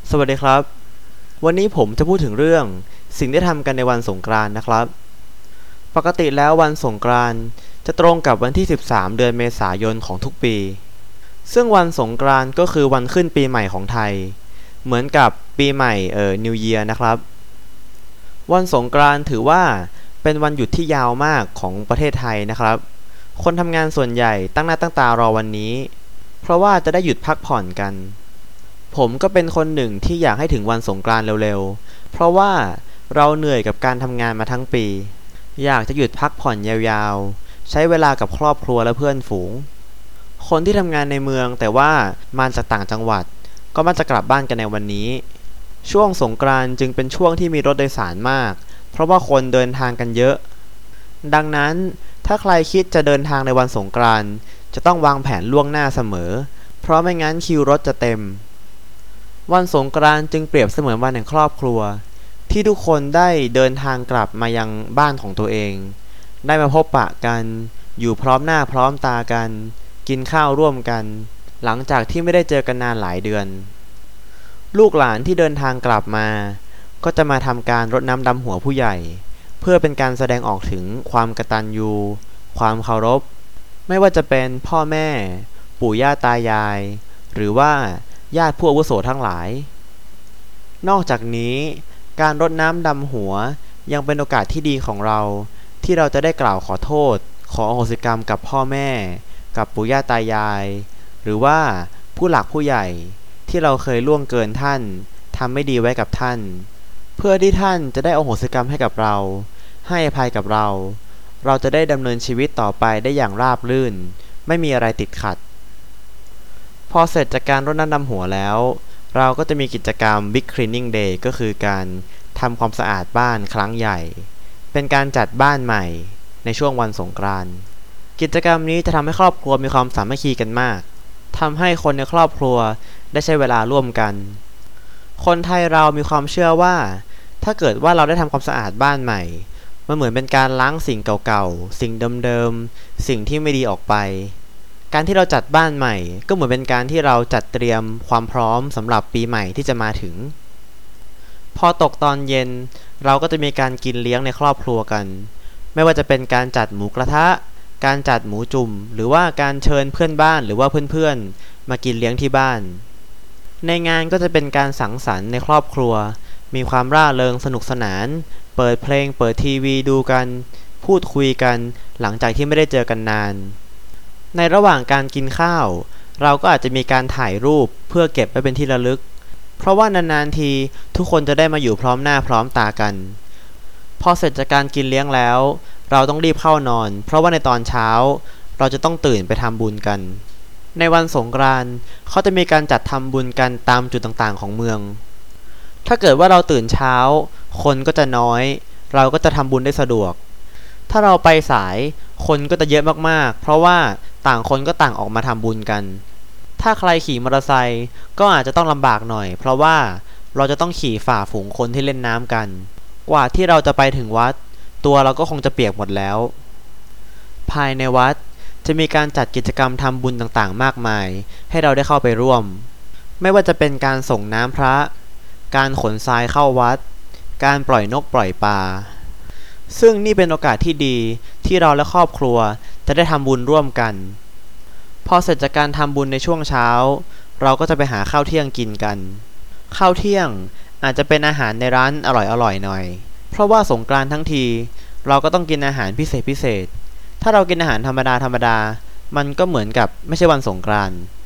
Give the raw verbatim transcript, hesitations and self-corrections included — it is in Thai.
สวัสดีครับวันนี้ผมจะพูดถึงเรื่องสิ่งที่ทำกันในวันสงกรานต์นะครับปกติแล้ววันสงกรานต์จะตรงกับวันที่สิบสามเดือนเมษายนของทุกปีซึ่งวันสงกรานต์ก็คือวันขึ้นปีใหม่ของไทยเหมือนกับปีใหม่เอ่อ New Year นะครับวันสงกรานต์ถือว่าเป็นวันหยุดที่ยาวมากของประเทศไทยนะครับคนทำงานส่วนใหญ่ตั้งหน้าตั้งตารอวันนี้เพราะว่าจะได้หยุดพักผ่อนกันผมก็เป็นคนหนึ่งที่อยากให้ถึงวันสงกรานต์เร็วๆเพราะว่าเราเหนื่อยกับการทำงานมาทั้งปีอยากจะหยุดพักผ่อนยาวๆใช้เวลากับครอบครัวและเพื่อนฝูงคนที่ทำงานในเมืองแต่ว่ามาจากต่างจังหวัดก็มักจะกลับบ้านกันในวันนี้ช่วงสงกรานต์จึงเป็นช่วงที่มีรถโดยสารมากเพราะว่าคนเดินทางกันเยอะดังนั้นถ้าใครคิดจะเดินทางในวันสงกรานต์จะต้องวางแผนล่วงหน้าเสมอเพราะไม่งั้นคิวรถจะเต็มวันสงกรานต์จึงเปรียบเสมือนวันแห่งครอบครัวที่ทุกคนได้เดินทางกลับมายังบ้านของตัวเองได้มาพบปะกันอยู่พร้อมหน้าพร้อมตากันกินข้าวร่วมกันหลังจากที่ไม่ได้เจอกันนานหลายเดือนลูกหลานที่เดินทางกลับมาก็จะมาทำการรดน้ำดำหัวผู้ใหญ่เพื่อเป็นการแสดงออกถึงความกตัญญูความเคารพไม่ว่าจะเป็นพ่อแม่ปู่ย่าตายายหรือว่าญาติผู้อาวุโสทั้งหลายนอกจากนี้การรดน้ำดำหัวยังเป็นโอกาสที่ดีของเราที่เราจะได้กล่าวขอโทษขออโหสิกรรมกับพ่อแม่กับปู่ย่าตายายหรือว่าผู้หลักผู้ใหญ่ที่เราเคยล่วงเกินท่านทำไม่ดีไว้กับท่านเพื่อที่ท่านจะได้อโหสิกรรมให้กับเราให้อภัยกับเราเราจะได้ดำเนินชีวิตต่อไปได้อย่างราบรื่นไม่มีอะไรติดขัดพอเสร็จจากการรดน้ำดำหัวแล้วเราก็จะมีกิจกรรม Big Cleaning Day ก็คือการทำความสะอาดบ้านครั้งใหญ่เป็นการจัดบ้านใหม่ในช่วงวันสงกรานต์กิจกรรมนี้จะทำให้ครอบครัวมีความสามัคคีกันมากทำให้คนในครอบครัวได้ใช้เวลาร่วมกันคนไทยเรามีความเชื่อว่าถ้าเกิดว่าเราได้ทำความสะอาดบ้านใหม่มันเหมือนเป็นการล้างสิ่งเก่าๆสิ่งเดิมๆสิ่งที่ไม่ดีออกไปการที่เราจัดบ้านใหม่ก็เหมือนเป็นการที่เราจัดเตรียมความพร้อมสำหรับปีใหม่ที่จะมาถึงพอตกตอนเย็นเราก็จะมีการกินเลี้ยงในครอบครัวกันไม่ว่าจะเป็นการจัดหมูกระทะการจัดหมูจุ่มหรือว่าการเชิญเพื่อนบ้านหรือว่าเพื่อนๆมากินเลี้ยงที่บ้านในงานก็จะเป็นการสังสรรค์ในครอบครัวมีความร่าเริงสนุกสนานเปิดเพลงเปิดทีวีดูกันพูดคุยกันหลังจากที่ไม่ได้เจอกันนานในระหว่างการกินข้าวเราก็อาจจะมีการถ่ายรูปเพื่อเก็บไว้เป็นที่ระลึกเพราะว่านานๆทีทุกคนจะได้มาอยู่พร้อมหน้าพร้อมตากันพอเสร็จจากการกินเลี้ยงแล้วเราต้องรีบเข้านอนเพราะว่าในตอนเช้าเราจะต้องตื่นไปทำบุญกันในวันสงกรานต์เขาจะมีการจัดทำบุญกันตามจุดต่างๆของเมืองถ้าเกิดว่าเราตื่นเช้าคนก็จะน้อยเราก็จะทำบุญได้สะดวกถ้าเราไปสายคนก็จะเยอะมากๆเพราะว่าต่างคนก็ต่างออกมาทำบุญกันถ้าใครขี่มอเตอร์ไซค์ก็อาจจะต้องลำบากหน่อยเพราะว่าเราจะต้องขี่ฝ่าฝูงคนที่เล่นน้ำกันกว่าที่เราจะไปถึงวัดตัวเราก็คงจะเปียกหมดแล้วภายในวัดจะมีการจัดกิจกรรมทำบุญต่างๆมากมายให้เราได้เข้าไปร่วมไม่ว่าจะเป็นการส่งน้ำพระการขนทรายเข้าวัดการปล่อยนกปล่อยปลาซึ่งนี่เป็นโอกาสที่ดีที่เราและครอบครัวจะได้ทำบุญร่วมกันพอเสร็จจากการทำบุญในช่วงเช้าเราก็จะไปหาข้าวเที่ยงกินกันข้าวเที่ยงอาจจะเป็นอาหารในร้านอร่อยๆหน่อยเพราะว่าสงกรานต์ทั้งทีเราก็ต้องกินอาหารพิเศษพิเศษถ้าเรากินอาหารธรรมดาธรรมดามันก็เหมือนกับไม่ใช่วันสงกรานต์